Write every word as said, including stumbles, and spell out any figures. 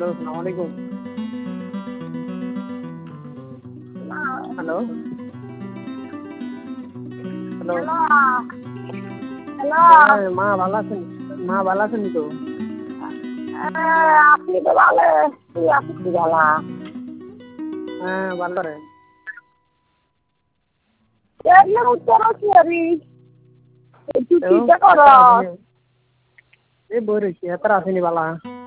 আসসালামু আলাইকুম। Hello hello hello hello হ্যাঁ, মা ভালো আছেন? মা ভালো আছেন তো? আপনি তো ভালো তুই আপনি কি ভালো হ্যাঁ, ভালো করেন। এগুলোর উত্তর কি হবি একটু তো চিন্তা করো এত আসেনি এই বই রয়েছি এত আসেনি বালা